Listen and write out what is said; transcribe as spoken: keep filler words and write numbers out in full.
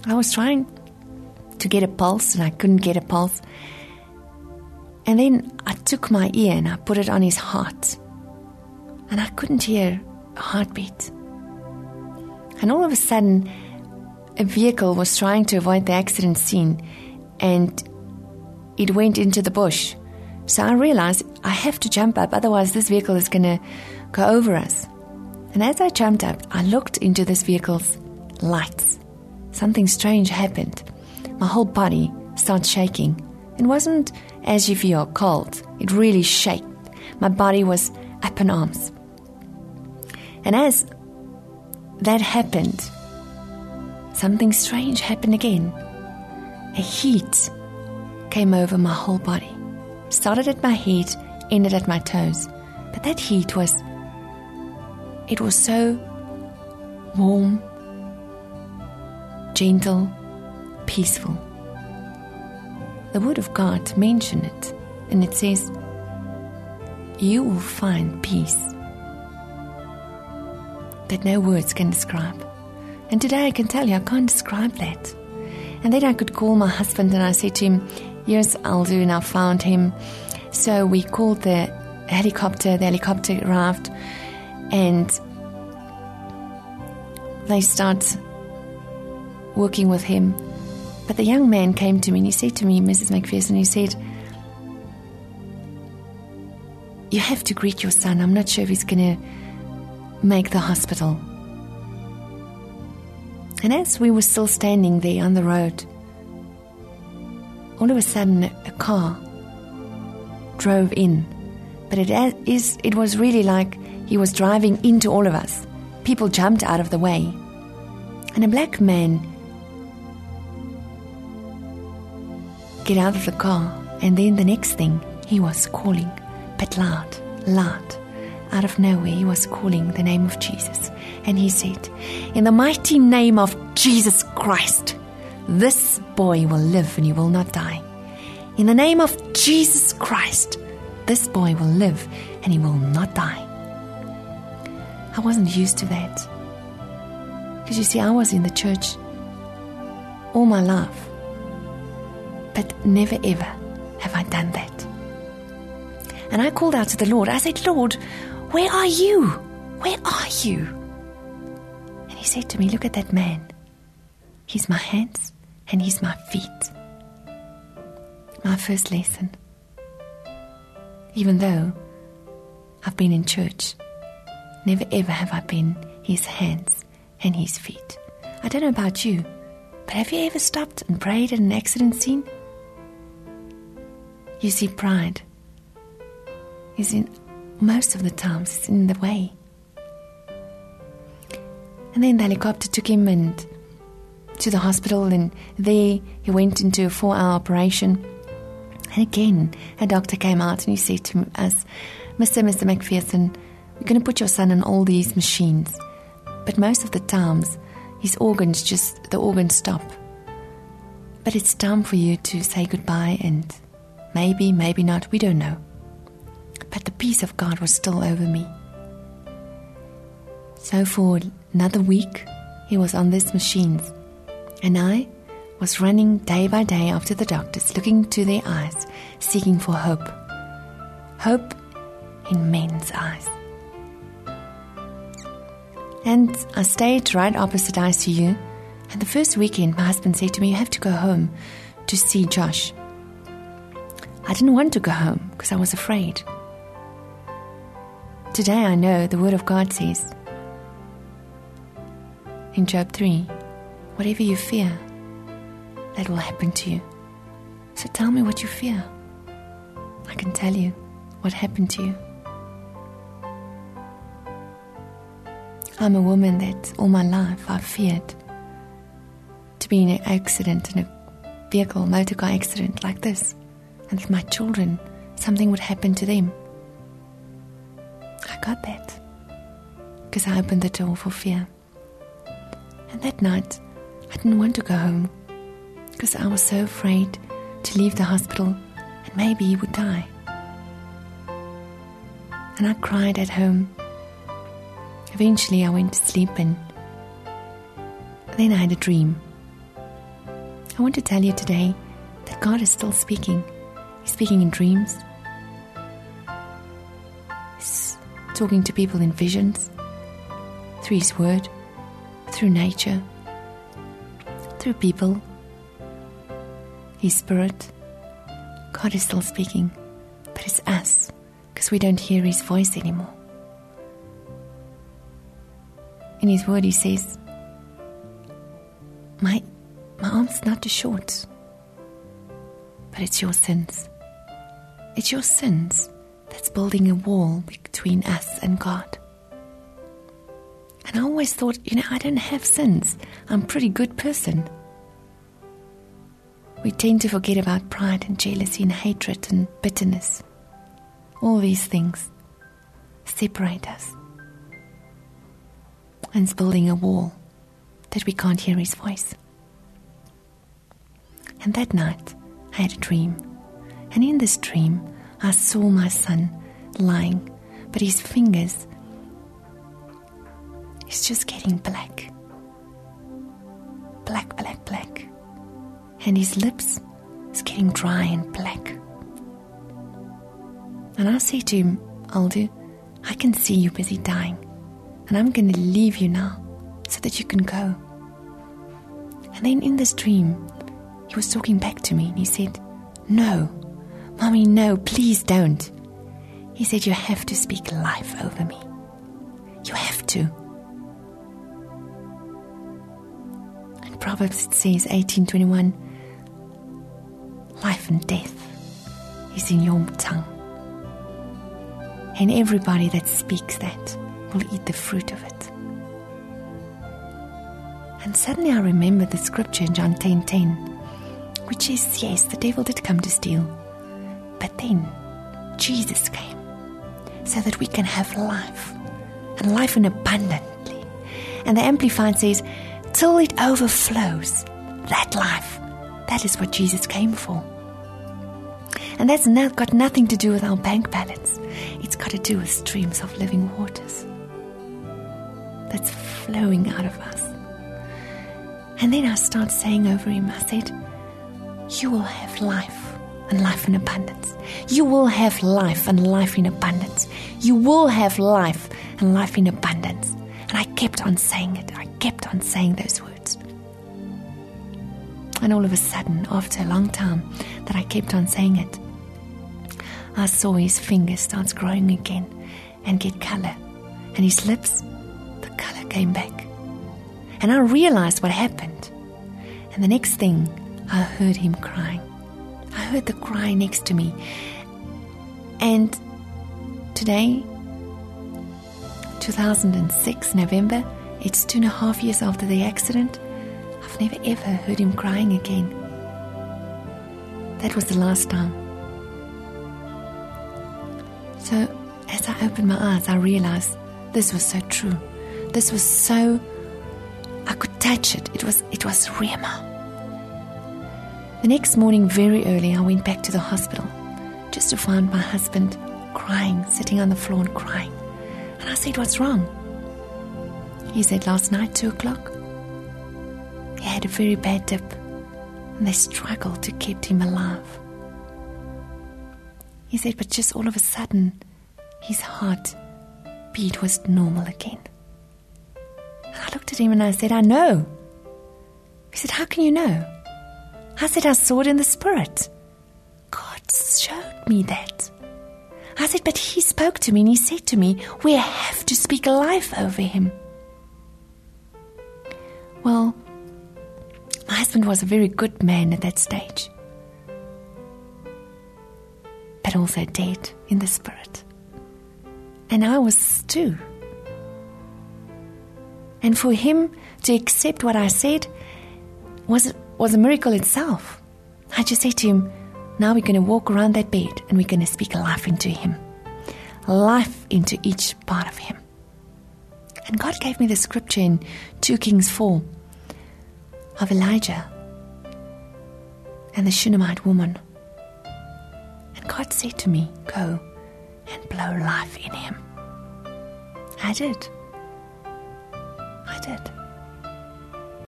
I was trying to get a pulse and I couldn't get a pulse. And then I took my ear and I put it on his heart. And I couldn't hear a heartbeat. And all of a sudden, a vehicle was trying to avoid the accident scene and it went into the bush. So I realized I have to jump up, otherwise this vehicle is going to go over us. And as I jumped up, I looked into this vehicle's lights. Something strange happened. My whole body started shaking. It wasn't as if you're cold. It really shook. My body was up in arms. And as that happened, something strange happened again. A heat came over my whole body. Started at my head, ended at my toes. But that heat was, it was so warm, gentle, peaceful. The Word of God mentioned it, and it says, you will find peace that no words can describe. And today I can tell you, I can't describe that. And then I could call my husband and I said to him, yes, I'll do, and I found him. So we called the helicopter, the helicopter arrived, and they start working with him. But the young man came to me and he said to me, Missus McPherson, he said, you have to greet your son. I'm not sure if he's going to make the hospital. And as we were still standing there on the road, all of a sudden a car drove in. But it is, it was really like he was driving into all of us. People jumped out of the way. And a black man get out of the car, and then the next thing, he was calling, but loud, loud. Out of nowhere, he was calling the name of Jesus. And he said, in the mighty name of Jesus Christ, this boy will live and he will not die. In the name of Jesus Christ, this boy will live and he will not die. I wasn't used to that. Because you see, I was in the church all my life. But never ever have I done that. And I called out to the Lord. I said, Lord, where are you? Where are you? And he said to me, look at that man. He's my hands and he's my feet. My first lesson. Even though I've been in church, never ever have I been his hands and his feet. I don't know about you, but have you ever stopped and prayed at an accident scene? You see, pride is in most of the times it's in the way. And then the helicopter took him and to the hospital, and there he went into a four-hour operation. And again, a doctor came out and he said to us, Mister Mister McPherson, we're going to put your son on all these machines, but most of the times his organs just, the organs stop. But it's time for you to say goodbye, and maybe, maybe not, we don't know. But the peace of God was still over me. So for another week, he was on these machines, and I was running day by day after the doctors, looking to their eyes, seeking for hope. Hope in men's eyes. And I stayed right opposite I C U, and the first weekend my husband said to me, you have to go home to see Josh. I didn't want to go home because I was afraid. Today I know the Word of God says in Job three, whatever you fear, that will happen to you. So tell me what you fear. I can tell you what happened to you. I'm a woman that all my life I've feared to be in an accident, in a vehicle, motor car accident like this, and that my children, something would happen to them. I got that because I opened the door for fear. And that night, I didn't want to go home because I was so afraid to leave the hospital and maybe he would die. And I cried at home. Eventually I went to sleep, and then I had a dream. I want to tell you today that God is still speaking. He's speaking in dreams. He's talking to people in visions, through His Word, through nature, through people, His Spirit. God is still speaking, but it's us, because we don't hear His voice anymore. In His Word He says, my, my arm's not too short, but it's your sins. It's your sins that's building a wall between us and God. And I always thought, you know, I don't have sins. I'm a pretty good person. We tend to forget about pride and jealousy and hatred and bitterness. All these things separate us. And it's building a wall that we can't hear His voice. And that night, I had a dream. And in this dream, I saw my son lying, but his fingers is just getting black. Black, black, black. And his lips is getting dry and black. And I say to him, Aldo, I can see you busy dying, and I'm going to leave you now so that you can go. And then in this dream, he was talking back to me and he said, no, Mommy, no, please don't. He said, you have to speak life over me. You have to. In Proverbs it says, eighteen twenty-one, life and death is in your tongue. And everybody that speaks that will eat the fruit of it. And suddenly I remember the scripture in John ten ten, which says, yes, the devil did come to steal, but then Jesus came so that we can have life, and life in abundantly. And the Amplified says, till it overflows, that life, that is what Jesus came for. And that's not, got nothing to do with our bank balance. It's got to do with streams of living waters that's flowing out of us. And then I start saying over him, I said, you will have life and life in abundance. You will have life and life in abundance. You will have life and life in abundance. And I kept on saying it. I kept on saying those words. And all of a sudden, after a long time that I kept on saying it, I saw his fingers start growing again and get color. And his lips, the color came back. And I realized what happened. And the next thing, I heard him crying. I heard the cry next to me. And today, two thousand six, November, it's two and a half years after the accident, I've never ever heard him crying again. That was the last time. So, as I opened my eyes, I realized this was so true. This was so, I could touch it. It was, it was Rhema. The next morning, very early, I went back to the hospital just to find my husband crying, sitting on the floor and crying. And I said, what's wrong? He said, last night, two o'clock, he had a very bad dip, and they struggled to keep him alive. He said, but just all of a sudden, his heart beat was normal again. And I looked at him and I said, I know. He said, how can you know? I said, I saw it in the Spirit. God showed me that. I said, but he spoke to me and he said to me, we have to speak life over him. Well, my husband was a very good man at that stage, but also dead in the Spirit. And I was too. And for him to accept what I said was, was a miracle itself. I just said to him, now we're going to walk around that bed and we're going to speak life into him. Life into each part of him. And God gave me the scripture in two Kings four of Elijah and the Shunammite woman. And God said to me, go and blow life in him. I did. I did.